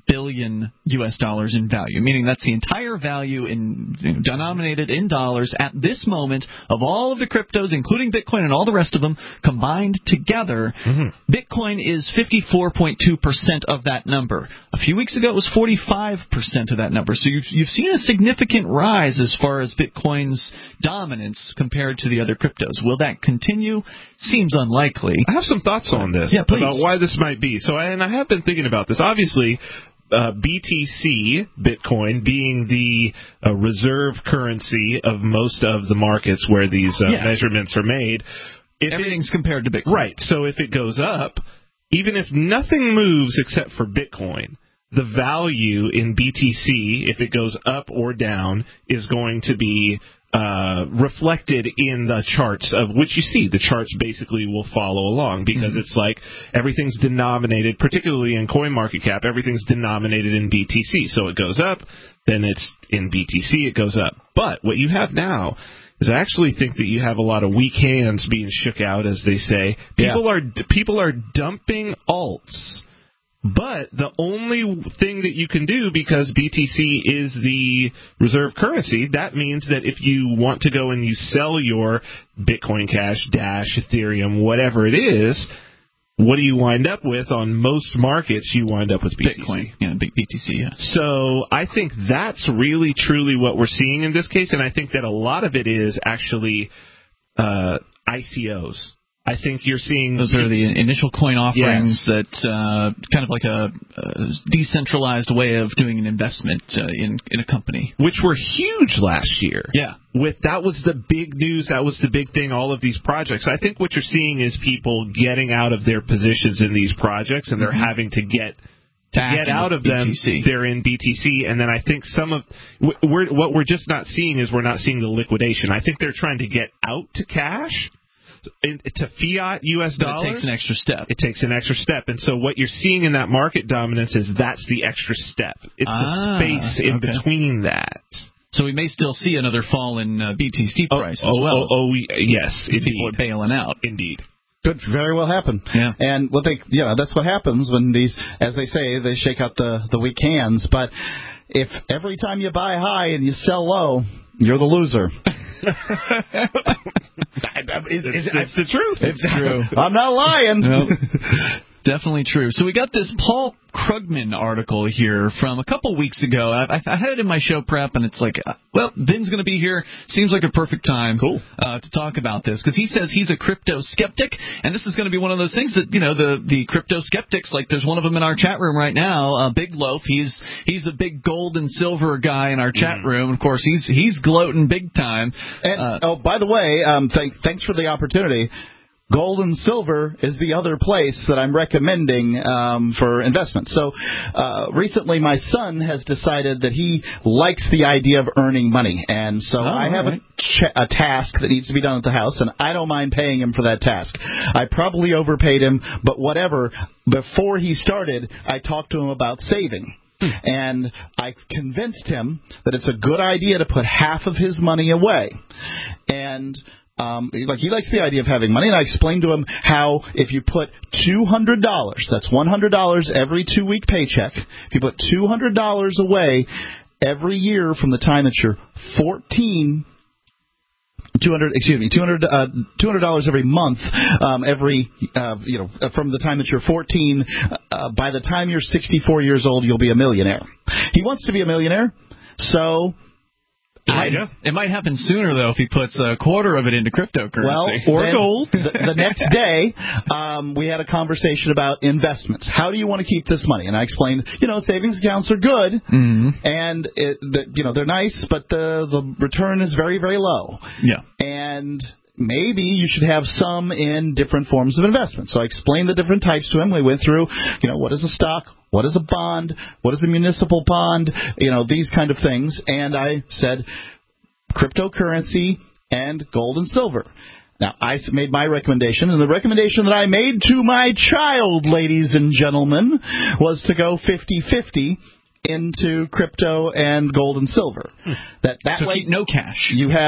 billion US dollars in value, meaning that's the entire value denominated in dollars at this moment of all of the cryptos, including Bitcoin and all the rest of them, combined together. Mm-hmm. Bitcoin is 54.2% of that number. A few weeks ago, it was 45% of that number. So you've seen a significant rise as far as Bitcoin's dominance compared to the other cryptos. Will that continue? Seems unlikely. I have some thoughts on this about why this might be. And I have been thinking about this. Obviously, BTC, Bitcoin, being the reserve currency of most of the markets where these measurements are made. Everything's compared to Bitcoin. Right. So if it goes up, even if nothing moves except for Bitcoin, the value in BTC, if it goes up or down, is going to be reflected in the charts of which you see. The charts basically will follow along because it's like everything's denominated, particularly in CoinMarketCap, everything's denominated in BTC. So it goes up, then it's in BTC, it goes up. But what you have now is I actually think that you have a lot of weak hands being shook out, as they say. People are dumping alts. But the only thing that you can do, because BTC is the reserve currency, that means that if you want to go and you sell your Bitcoin Cash, Dash, Ethereum, whatever it is, what do you wind up with on most markets? You wind up with BTC. Bitcoin, BTC, yeah. So I think that's really, truly what we're seeing in this case, and I think that a lot of it is actually ICOs. I think you're seeing... Those are the initial coin offerings that kind of like a decentralized way of doing an investment in a company. Which were huge last year. Yeah. That was the big news. That was the big thing, all of these projects. I think what you're seeing is people getting out of their positions in these projects, and they're having to get out of them. They're in BTC, and then I think some of... what we're just not seeing is we're not seeing the liquidation. I think they're trying to get out to cash... to fiat U.S. dollars. It takes an extra step. It takes an extra step. And so what you're seeing in that market dominance is that's the extra step. It's the space in between that. So we may still see another fall in BTC price as well. Yes. People are bailing out. Indeed. Could very well happen. Yeah. And that's what happens when these, as they say, they shake out the weak hands. But if every time you buy high and you sell low, you're the loser. It's the truth. It's true. I'm not lying. Nope. Definitely true. So we got this Paul Krugman article here from a couple weeks ago. I had it in my show prep, and it's like, Vin's going to be here. Seems like a perfect time to talk about this, because he says he's a crypto skeptic, and this is going to be one of those things that, the crypto skeptics, like there's one of them in our chat room right now, Big Loaf. He's the big gold and silver guy in our chat room. Of course, he's gloating big time. And, by the way, thanks for the opportunity. Gold and silver is the other place that I'm recommending for investment. So recently my son has decided that he likes the idea of earning money. And so I have a task that needs to be done at the house, and I don't mind paying him for that task. I probably overpaid him, but whatever. Before he started, I talked to him about saving. And I convinced him that it's a good idea to put half of his money away. And... he likes the idea of having money, and I explained to him how if you put $200, that's $100 every 2-week paycheck, if you put $200 away every year from the time that you're 14, $200 every month, from the time that you're 14, by the time you're 64 years old, you'll be a millionaire. He wants to be a millionaire, so... It might happen sooner, though, if he puts a quarter of it into cryptocurrency. Or gold. The next day, we had a conversation about investments. How do you want to keep this money? And I explained, savings accounts are good, and they're nice, but the return is very, very low. Yeah. And maybe you should have some in different forms of investment. So I explained the different types to him. We went through, what is a stock? What is a bond? What is a municipal bond? These kind of things. And I said cryptocurrency and gold and silver. Now, I made my recommendation, and the recommendation that I made to my child, ladies and gentlemen, was to go 50-50 into crypto and gold and silver. That so way, keep no cash. You have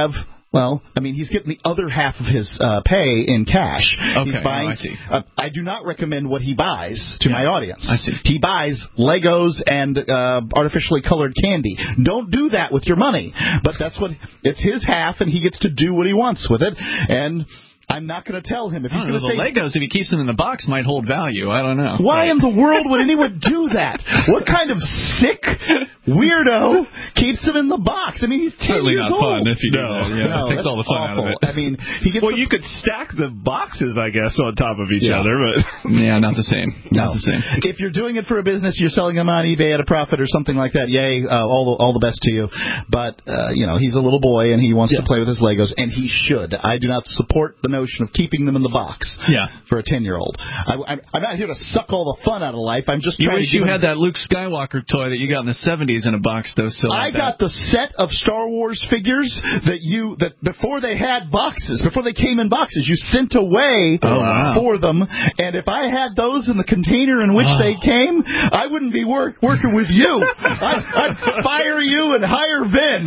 Well, I mean, he's getting the other half of his pay in cash. Okay, he's buying, I see. I do not recommend what he buys to my audience. I see. He buys Legos and artificially colored candy. Don't do that with your money. But it's his half, and he gets to do what he wants with it. And I'm not going to tell him if he's going to say... The Legos, if he keeps them in the box, might hold value. I don't know. Why in the world would anyone do that? What kind of sick weirdo keeps them in the box? I mean, he's 10 Certainly years not old. fun if you do that. Yeah, it takes all the fun awful. out of it. I mean, he gets you could stack the boxes, I guess, on top of each other, but... Yeah, not the same. No. Not the same. If you're doing it for a business, you're selling them on eBay at a profit or something like that, yay, all the best to you. But, he's a little boy, and he wants to play with his Legos, and he should. I do not support the notion of keeping them in the box for a 10-year-old. I'm not here to suck all the fun out of life. I'm just trying to... You had that Luke Skywalker toy that you got in the 70s in a box, though. I got the set of Star Wars figures that before they had boxes, before they came in boxes, you sent away for them. And if I had those in the container in which they came, I wouldn't be working with you. I'd fire you and hire Vin.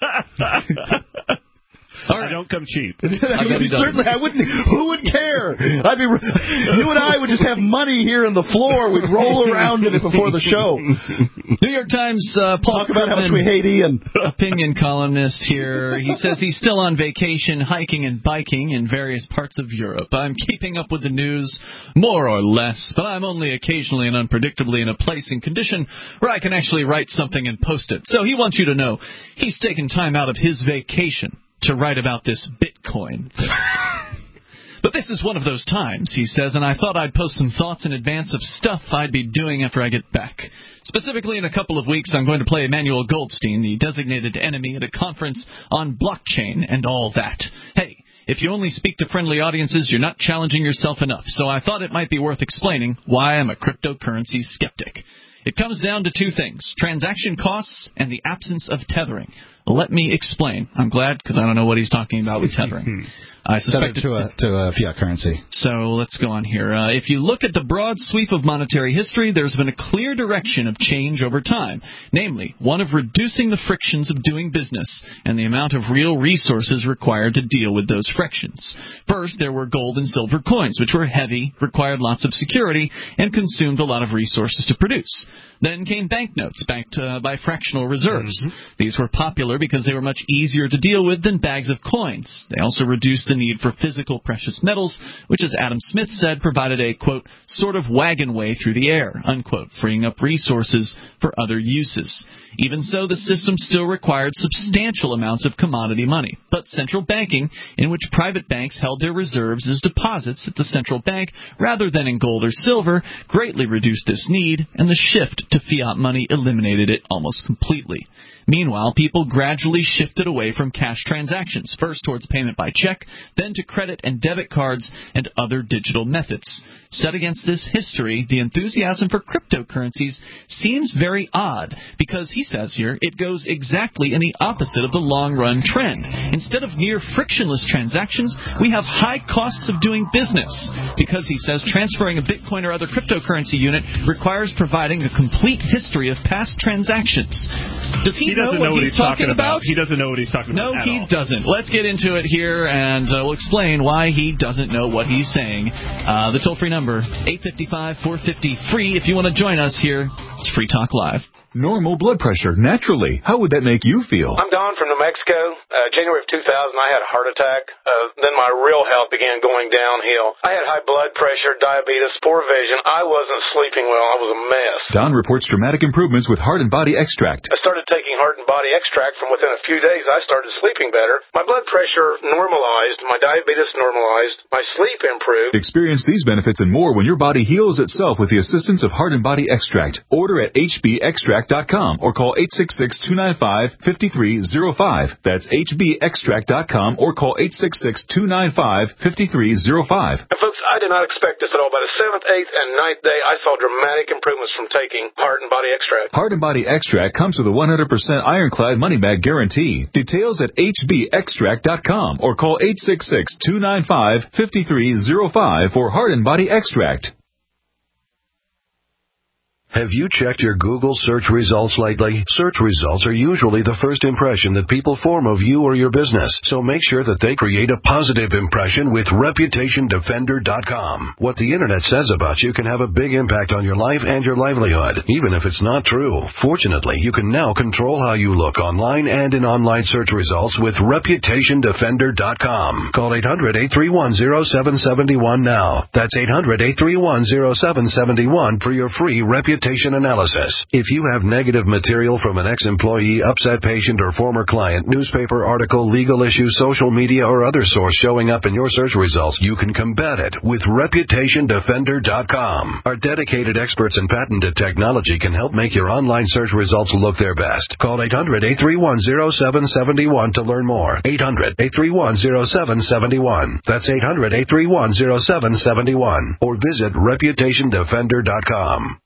All right. Don't come cheap. Certainly, I wouldn't. Who would care? You and I would just have money here on the floor. We'd roll around in it before the show. New York Times Paul talk about how much Krugman, we hate Ian. Opinion columnist here. He says he's still on vacation, hiking and biking in various parts of Europe. I'm keeping up with the news, more or less, but I'm only occasionally and unpredictably in a place and condition where I can actually write something and post it. So he wants you to know he's taken time out of his vacation to write about this Bitcoin. But this is one of those times, he says, and I thought I'd post some thoughts in advance of stuff I'd be doing after I get back. Specifically, in a couple of weeks, I'm going to play Emmanuel Goldstein, the designated enemy, at a conference on blockchain and all that. Hey, if you only speak to friendly audiences, you're not challenging yourself enough, so I thought it might be worth explaining why I'm a cryptocurrency skeptic. It comes down to two things, transaction costs and the absence of tethering. Let me explain. I'm glad, because I don't know what he's talking about with tethering. I suspect to a fiat currency. So let's go on here. If you look at the broad sweep of monetary history, there's been a clear direction of change over time, namely one of reducing the frictions of doing business and the amount of real resources required to deal with those frictions. First, there were gold and silver coins, which were heavy, required lots of security, and consumed a lot of resources to produce. Then came banknotes, backed by fractional reserves. These were popular because they were much easier to deal with than bags of coins. They also reduced the need for physical precious metals, which, as Adam Smith said, provided a, quote, sort of wagon way through the air, unquote, freeing up resources for other uses. Even so, the system still required substantial amounts of commodity money. But central banking, in which private banks held their reserves as deposits at the central bank rather than in gold or silver, greatly reduced this need, and the shift to fiat money eliminated it almost completely. Meanwhile, people gradually shifted away from cash transactions, first towards payment by check, then to credit and debit cards and other digital methods. Set against this history, the enthusiasm for cryptocurrencies seems very odd, because, he says here, it goes exactly in the opposite of the long-run trend. Instead of near frictionless transactions, we have high costs of doing business, because, he says, transferring a Bitcoin or other cryptocurrency unit requires providing a complete history of past transactions. Does he know what he's talking about? He doesn't know what he's talking about. No, he doesn't. Let's get into it here, and we'll explain why he doesn't know what he's saying. The toll-free number, 855-450-FREE. If you want to join us here, it's Free Talk Live. Normal blood pressure, naturally. How would that make you feel? I'm Don from New Mexico. January of 2000, I had a heart attack. Then my real health began going downhill. I had high blood pressure, diabetes, poor vision. I wasn't sleeping well. I was a mess. Don reports dramatic improvements with Heart and Body Extract. I started taking Heart and Body Extract. From within a few days, I started sleeping better. My blood pressure normalized. My diabetes normalized. My sleep improved. Experience these benefits and more when your body heals itself with the assistance of Heart and Body Extract. Order at hbextract.com or call 866-295-5305. That's hbextract.com or call 866-295-5305. And folks, I did not expect this at all. By the 7th, 8th, and 9th day, I saw dramatic improvements from taking Heart and Body Extract. Heart and Body Extract comes with a 100% ironclad money-back guarantee. Details at hbextract.com or call 866-295-5305 for Heart and Body Extract. Have you checked your Google search results lately? Search results are usually the first impression that people form of you or your business, so make sure that they create a positive impression with ReputationDefender.com. What the internet says about you can have a big impact on your life and your livelihood, even if it's not true. Fortunately, you can now control how you look online and in online search results with ReputationDefender.com. Call 800-831-0771 now. That's 800-831-0771 for your free reputation analysis. If you have negative material from an ex-employee, upset patient, or former client, newspaper article, legal issue, social media, or other source showing up in your search results, you can combat it with ReputationDefender.com. Our dedicated experts and patented technology can help make your online search results look their best. Call 800-831-0771 to learn more. 800-831-0771. That's 800-831-0771. Or visit ReputationDefender.com.